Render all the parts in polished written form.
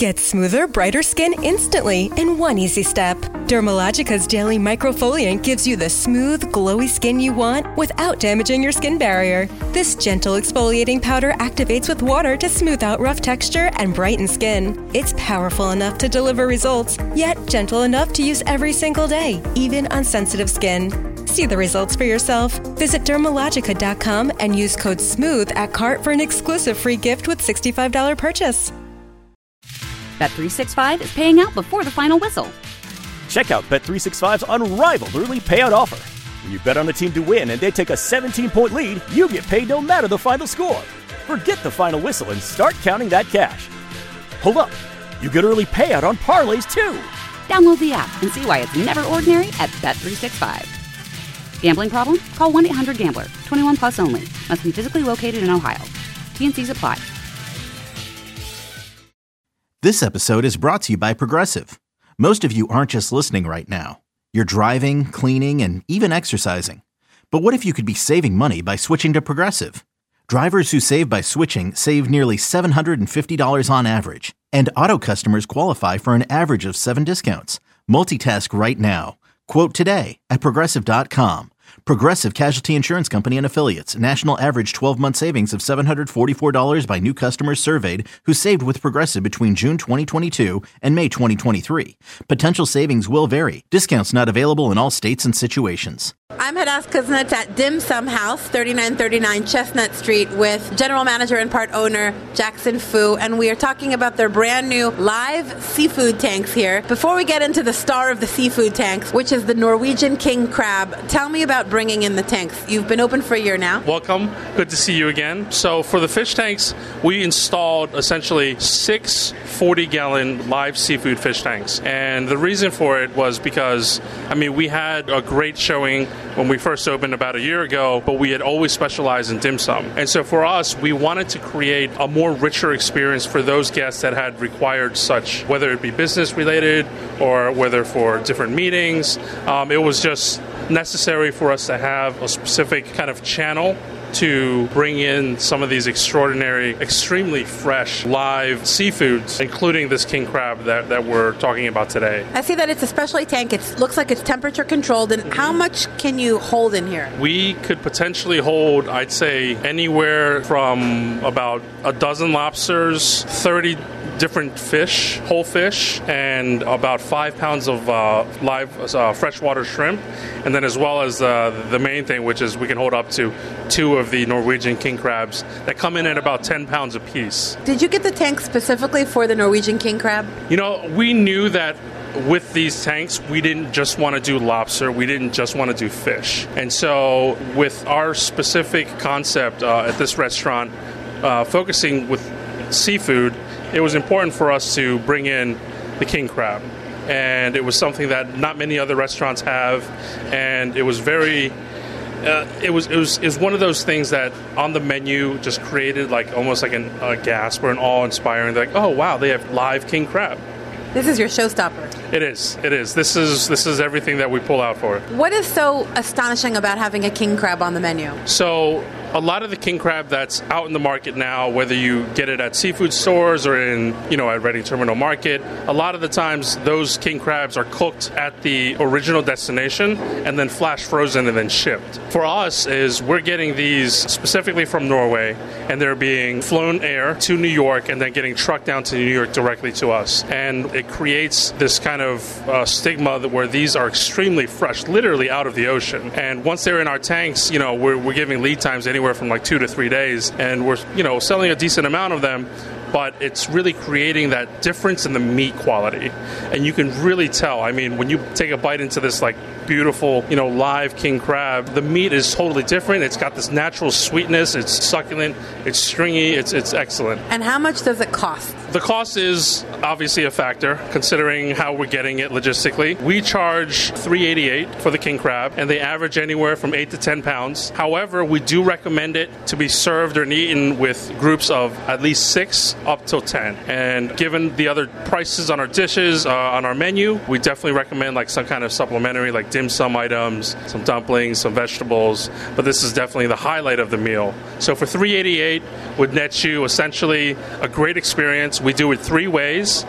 Get smoother, brighter skin instantly in one easy step. Dermalogica's daily microfoliant gives you the smooth, glowy skin you want without damaging your skin barrier. This gentle exfoliating powder activates with water to smooth out rough texture and brighten skin. It's powerful enough to deliver results, yet gentle enough to use every single day, even on sensitive skin. See the results for yourself. Visit Dermalogica.com and use code SMOOTH at cart for an exclusive free gift with $65 purchase. Bet365 is paying out before the final whistle. Check out Bet365's unrivaled early payout offer. When you bet on a team to win and they take a 17-point lead, you get paid no matter the final score. Forget the final whistle and start counting that cash. Hold up. You get early payout on parlays, too. Download the app and see why it's never ordinary at Bet365. Gambling problem? Call 1-800-GAMBLER. 21 plus only. Must be physically located in Ohio. T&Cs apply. This episode is brought to you by Progressive. Most of you aren't just listening right now. You're driving, cleaning, and even exercising. But what if you could be saving money by switching to Progressive? Drivers who save by switching save nearly $750 on average. And auto customers qualify for an average of 7 discounts. Multitask right now. Quote today at Progressive.com. Progressive Casualty Insurance Company and Affiliates. National average 12-month savings of $744 by new customers surveyed who saved with Progressive between June 2022 and May 2023. Potential savings will vary. Discounts not available in all states and situations. I'm Hadass Kuznets at Dim Sum House, 3939 Chestnut Street, with General Manager and part owner Jackson Fu, and we are talking about their brand new live seafood tanks here. Before we get into the star of the seafood tanks, which is the Norwegian king crab, tell me about bringing in the tanks. You've been open for a year now. Welcome. Good to see you again. So for the fish tanks, we installed essentially 6 40-gallon live seafood fish tanks. And the reason for it was because, we had a great showing when we first opened about a year ago, but we had always specialized in dim sum. And so for us, we wanted to create a more richer experience for those guests that had required such, whether it be business related or whether for different meetings. It was just necessary for us to have a specific kind of channel to bring in some of these extraordinary, extremely fresh, live seafoods, including this king crab that we're talking about today. I see that it's a specialty tank. It looks like it's temperature controlled. And how much can you hold in here? We could potentially hold, I'd say, anywhere from about a dozen lobsters, 30 different fish, whole fish, and about 5 pounds of live freshwater shrimp. And then as well as the main thing, which is we can hold up to 2 of the Norwegian king crabs that come in at about 10 pounds apiece. Did you get the tank specifically for the Norwegian king crab? We knew that with these tanks, we didn't just want to do lobster, we didn't just want to do fish. And so with our specific concept at this restaurant, focusing with seafood, it was important for us to bring in the king crab. And it was something that not many other restaurants have, and it was very... It was one of those things that on the menu just created almost like a gasp or an awe-inspiring. Like, oh wow, they have live king crab. This is your showstopper. It is. This is everything that we pull out for it. What is so astonishing about having a king crab on the menu? So a lot of the king crab that's out in the market now, whether you get it at seafood stores or in, at Reading Terminal Market, a lot of the times those king crabs are cooked at the original destination and then flash frozen and then shipped. For us is we're getting these specifically from Norway, and they're being flown air to New York and then getting trucked down to New York directly to us. And it creates this kind of stigma where these are extremely fresh, literally out of the ocean. And once they're in our tanks, we're giving lead times anywhere from 2 to 3 days, and we're selling a decent amount of them, but it's really creating that difference in the meat quality. And you can really tell, when you take a bite into this beautiful, live king crab, the meat is totally different. It's got this natural sweetness, it's succulent, it's stringy, it's excellent. And how much does it cost? The cost is obviously a factor, considering how we're getting it logistically. We charge $388 for the king crab, and they average anywhere from 8 to 10 pounds. However, we do recommend it to be served or eaten with groups of at least 6 up till 10. And given the other prices on our dishes, on our menu, we definitely recommend some kind of supplementary like dim dim sum items, some dumplings, some vegetables, but this is definitely the highlight of the meal. So for $3.88 would net you essentially a great experience. We do it 3 ways.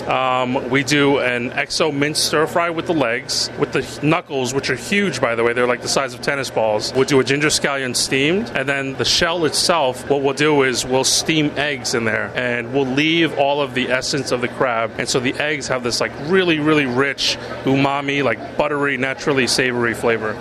We do an XO minced stir fry with the legs, with the knuckles, which are huge, by the way. They're like the size of tennis balls. We'll do a ginger scallion steamed, and then the shell itself, what we'll do is we'll steam eggs in there, and we'll leave all of the essence of the crab. And so the eggs have this like really, really rich umami, like buttery, naturally savory flavor.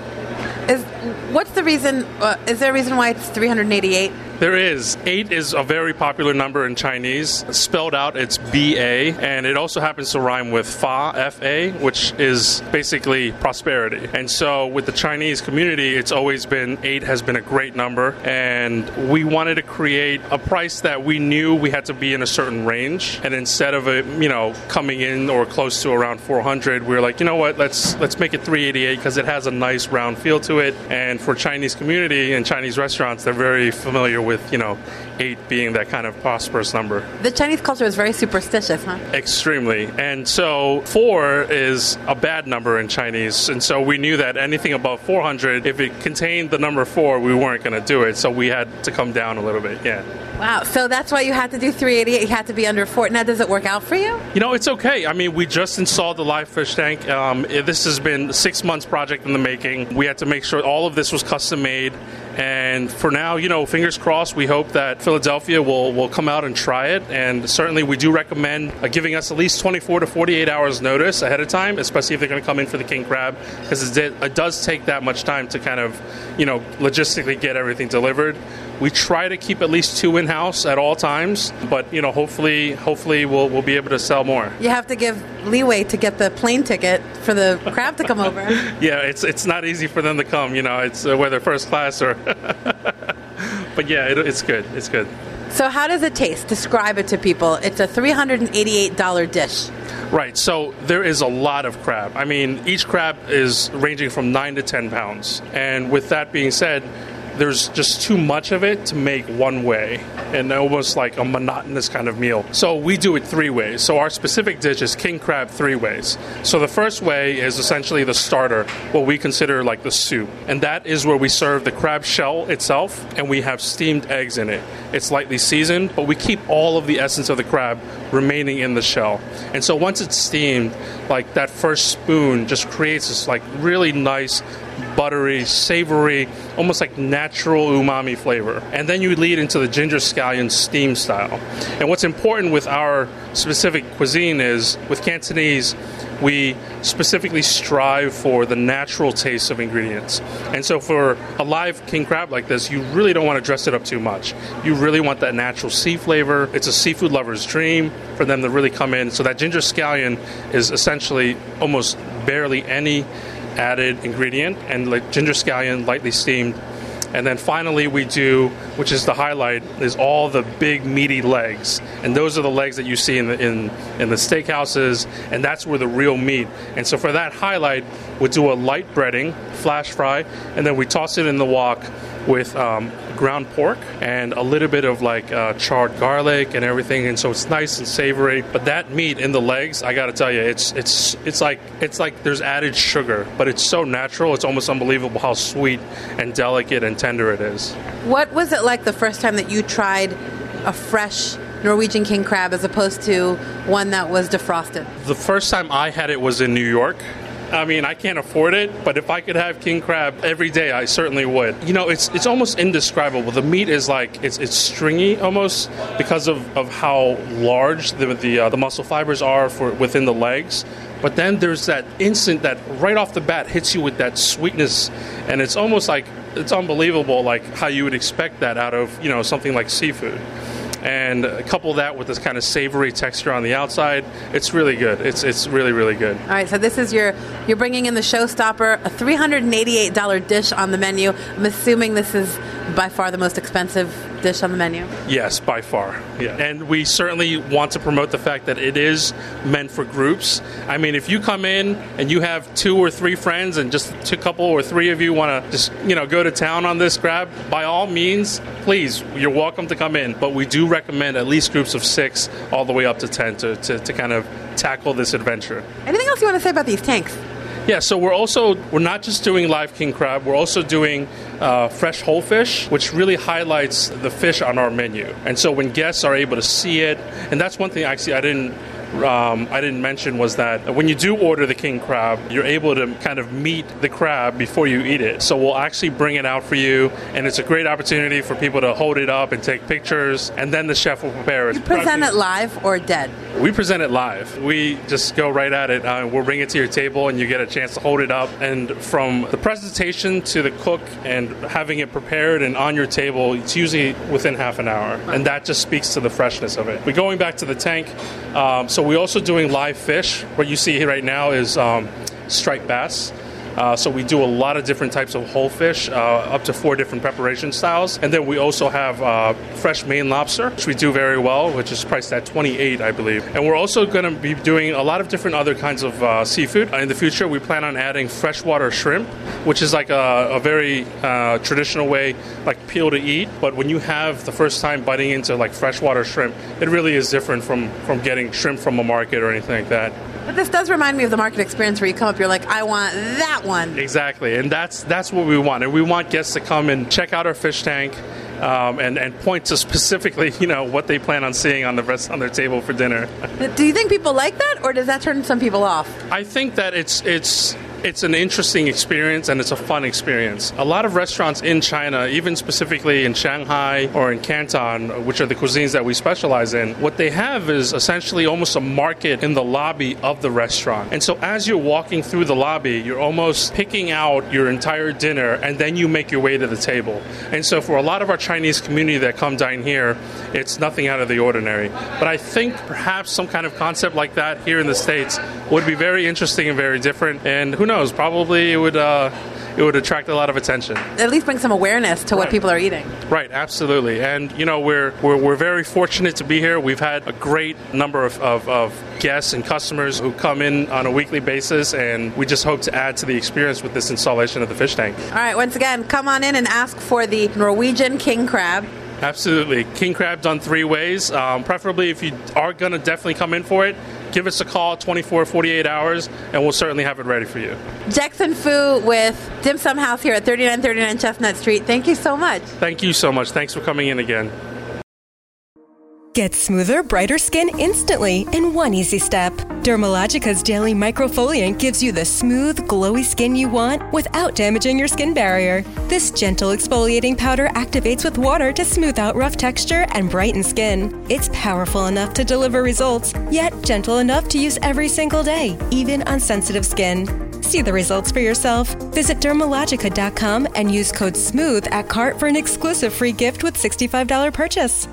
What's the reason? Is there a reason why it's $388? There is. 8 is a very popular number in Chinese. Spelled out, it's B-A, and it also happens to rhyme with Fa, F-A, which is basically prosperity. And so with the Chinese community, it's always been 8 has been a great number, and we wanted to create a price that we knew we had to be in a certain range, and instead of it, coming in or close to around 400, we were like, you know what, let's make it $388 because it has a nice round feel to it, and for Chinese community and Chinese restaurants, they're very familiar with 8 being that kind of prosperous number. The Chinese culture is very superstitious, huh? Extremely. And so 4 is a bad number in Chinese. And so we knew that anything above 400, if it contained the number 4, we weren't going to do it. So we had to come down a little bit. Yeah. Wow. So that's why you had to do $388. You had to be under 4. Now, does it work out for you? It's okay. I mean, we just installed the live fish tank. This has been a 6 months project in the making. We had to make sure all of this was custom made. And for now, fingers crossed, we hope that Philadelphia will come out and try it. And certainly we do recommend giving us at least 24 to 48 hours notice ahead of time, especially if they're going to come in for the king crab, because it does take that much time to kind of, logistically get everything delivered. We try to keep at least 2 in-house at all times, but, hopefully we'll be able to sell more. You have to give leeway to get the plane ticket for the crab to come over. Yeah, it's not easy for them to come, it's whether first class or... But yeah, it's good. It's good. So how does it taste? Describe it to people. It's a $388 dish. Right, so there is a lot of crab. I mean, each crab is ranging from 9 to 10 pounds. And with that being said, there's just too much of it to make one way and almost like a monotonous kind of meal. So we do it 3 ways. So our specific dish is king crab 3 ways. So the first way is essentially the starter, what we consider like the soup. And that is where we serve the crab shell itself and we have steamed eggs in it. It's lightly seasoned, but we keep all of the essence of the crab remaining in the shell. And so once it's steamed, like that first spoon just creates this like really nice buttery, savory, almost like natural umami flavor. And then you lead into the ginger scallion steam style. And what's important with our specific cuisine is, with Cantonese, we specifically strive for the natural taste of ingredients. And so for a live king crab like this, you really don't want to dress it up too much. You really want that natural sea flavor. It's a seafood lover's dream for them to really come in. So that ginger scallion is essentially almost barely any added ingredient, and like ginger scallion lightly steamed. And then finally we do, which is the highlight, is all the big meaty legs. And those are the legs that you see in the steakhouses, and that's where the real meat. And so for that highlight, we do a light breading, flash fry, and then we toss it in the wok with ground pork and a little bit of like charred garlic and everything, and so it's nice and savory. But that meat in the legs, I gotta tell you, it's like there's added sugar, but it's so natural. It's almost unbelievable how sweet and delicate and tender it is. What was it like the first time that you tried a fresh Norwegian king crab as opposed to one that was defrosted? The first time I had it was in New York. I mean, I can't afford it, but if I could have king crab every day, I certainly would. It's almost indescribable. The meat is like, it's stringy almost because of how large the muscle fibers are within the legs. But then there's that instant that right off the bat hits you with that sweetness, and it's almost like, it's unbelievable like how you would expect that out of, something like seafood. And couple that with this kind of savory texture on the outside, it's really good. It's really, really good. All right, so this is you're bringing in the showstopper, a $388 dish on the menu. I'm assuming this is by far the most expensive dish on the menu. Yes, by far. Yeah. And we certainly want to promote the fact that it is meant for groups. I mean, if you come in and you have 2 or 3 friends and just a couple or 3 of you want to just, go to town on this crab, by all means, please, you're welcome to come in. But we do recommend at least groups of 6 all the way up to 10 to kind of tackle this adventure. Anything else you want to say about these tanks? Yeah, so we're not just doing live king crab, we're also doing fresh whole fish, which really highlights the fish on our menu. And so when guests are able to see it, and that's one thing actually I didn't mention, was that when you do order the king crab, you're able to kind of meet the crab before you eat it. So we'll actually bring it out for you, and it's a great opportunity for people to hold it up and take pictures, and then the chef will prepare it. You present it live or dead? We present it live. We just go right at it. We'll bring it to your table, and you get a chance to hold it up. And from the presentation to the cook and having it prepared and on your table, it's usually within half an hour. And that just speaks to the freshness of it. But going back to the tank, so we're also doing live fish. What you see here right now is striped bass. So we do a lot of different types of whole fish, up to 4 different preparation styles. And then we also have fresh Maine lobster, which we do very well, which is priced at $28, I believe. And we're also going to be doing a lot of different other kinds of seafood. In the future, we plan on adding freshwater shrimp, which is like a very traditional way, like peel to eat. But when you have the first time biting into like freshwater shrimp, it really is different from getting shrimp from a market or anything like that. But this does remind me of the market experience where you come up, you're like, I want that one. Exactly, and that's what we want. And we want guests to come and check out our fish tank and point to specifically, what they plan on seeing on their table for dinner. Do you think people like that, or does that turn some people off? I think that it's an interesting experience and it's a fun experience. A lot of restaurants in China, even specifically in Shanghai or in Canton, which are the cuisines that we specialize in, what they have is essentially almost a market in the lobby of the restaurant. And so as you're walking through the lobby, you're almost picking out your entire dinner and then you make your way to the table. And so for a lot of our Chinese community that come dine here, it's nothing out of the ordinary. But I think perhaps some kind of concept like that here in the States would be very interesting and very different. And who knows, probably it would attract a lot of attention. At least bring some awareness to what people are eating. Right, absolutely. And we're very fortunate to be here. We've had a great number of guests and customers who come in on a weekly basis, and we just hope to add to the experience with this installation of the fish tank. All right, once again, come on in and ask for the Norwegian king crab. Absolutely. King crab done 3 ways. Preferably, if you are going to definitely come in for it, give us a call 24, 48 hours, and we'll certainly have it ready for you. Jackson Fu with Dim Sum House here at 3939 Chestnut Street. Thank you so much. Thank you so much. Thanks for coming in again. Get smoother, brighter skin instantly in one easy step. Dermalogica's Daily Microfoliant gives you the smooth, glowy skin you want without damaging your skin barrier. This gentle exfoliating powder activates with water to smooth out rough texture and brighten skin. It's powerful enough to deliver results, yet gentle enough to use every single day, even on sensitive skin. See the results for yourself. Visit Dermalogica.com and use code SMOOTH at cart for an exclusive free gift with $65 purchase.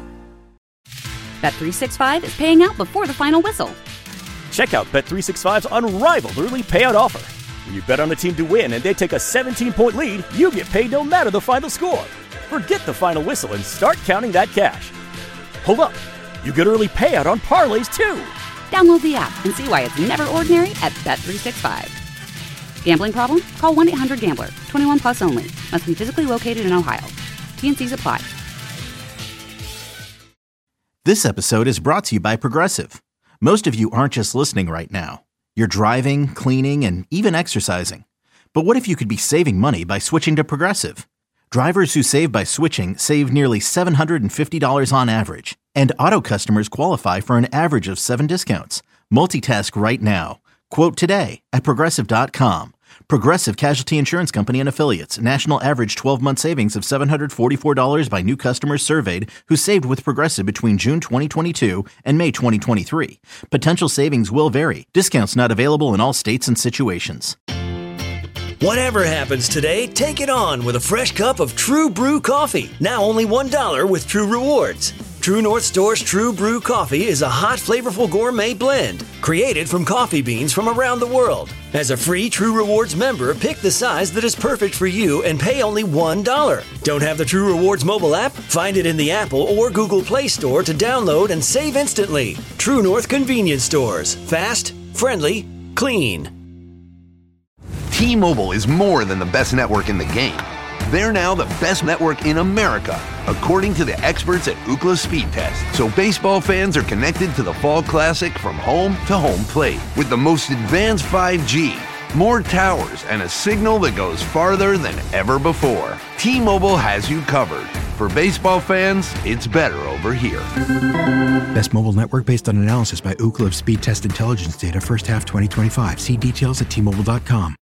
Bet365 is paying out before the final whistle. Check out Bet365's unrivaled early payout offer. When you bet on a team to win and they take a 17-point lead, you get paid no matter the final score. Forget the final whistle and start counting that cash. Hold up. You get early payout on parlays, too. Download the app and see why it's never ordinary at Bet365. Gambling problem? Call 1-800-GAMBLER. 21 plus only. Must be physically located in Ohio. T&Cs apply. This episode is brought to you by Progressive. Most of you aren't just listening right now. You're driving, cleaning, and even exercising. But what if you could be saving money by switching to Progressive? Drivers who save by switching save nearly $750 on average. And auto customers qualify for an average of 7 discounts. Multitask right now. Quote today at Progressive.com. Progressive Casualty Insurance Company and Affiliates. National average 12-month savings of $744 by new customers surveyed who saved with Progressive between June 2022 and May 2023. Potential savings will vary. Discounts not available in all states and situations. Whatever happens today, take it on with a fresh cup of True Brew coffee. Now only $1 with True Rewards. True North Store's True Brew coffee is a hot, flavorful gourmet blend created from coffee beans from around the world. As a free True Rewards member, pick the size that is perfect for you and pay only $1. Don't have the True Rewards mobile app? Find it in the Apple or Google Play Store to download and save instantly. True North Convenience Stores. Fast, friendly, clean. T-Mobile is more than the best network in the game. They're now the best network in America, according to the experts at Ookla Speed Test. So baseball fans are connected to the Fall Classic from home to home plate with the most advanced 5G, more towers, and a signal that goes farther than ever before. T-Mobile has you covered. For baseball fans, it's better over here. Best mobile network based on analysis by Ookla of Speed Test Intelligence data first half 2025. See details at T-Mobile.com.